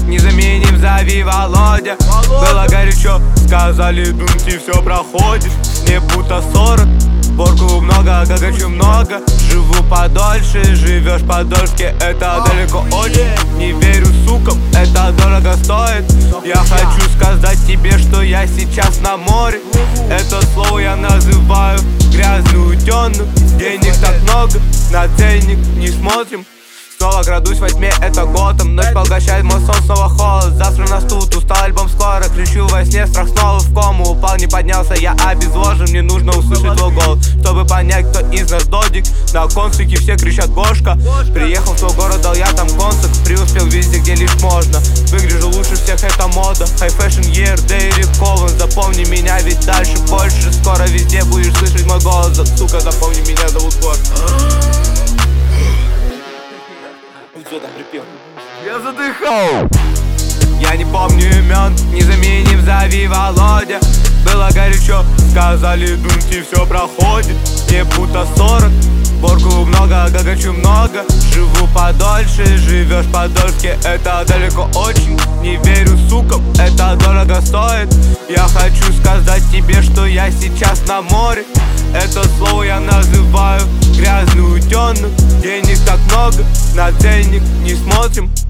незаменим, зови Володя. Было горячо, сказали, думки, все проходит. Мне будто 40, порку много, гагачу много. Живу подольше, живешь подольски, это далеко очень. Не верю сукам, это дорого стоит. Я хочу сказать тебе, что я сейчас на море. Это слово я называю грязную тённу. Денег так много, на ценник не смотрим. Снова крадусь во тьме, это Готэм. Ночь поглощает мой сон, снова холод. Завтра наступит, устал альбом скоро. Кричу во сне, страх снова в кому. Упал, не поднялся, я обезвожен. Мне нужно услышать твой голос, чтобы понять, кто из нас додик. На конструке все кричат Гошка. Приехал в свой город, дал я там концерт. Преуспел везде, где лишь можно. Выгляжу лучше всех, это мода. High fashion year, day рискованно. Запомни меня, ведь дальше больше. Скоро везде будешь слышать мой голос. Сука, запомни меня, зовут Гор. Я задыхал. Я не помню имен, незаменим, зови Володя. Было горячо, сказали, думки, все проходит. Мне будто 40, порку много, гагачу много. Живу подольше, живешь подольски, это далеко очень. Не верю сукам, это дорого стоит. Я хочу сказать тебе, что я сейчас на море. Это слово я называю грязную тённу. Денег так много, на ценник не смотрим.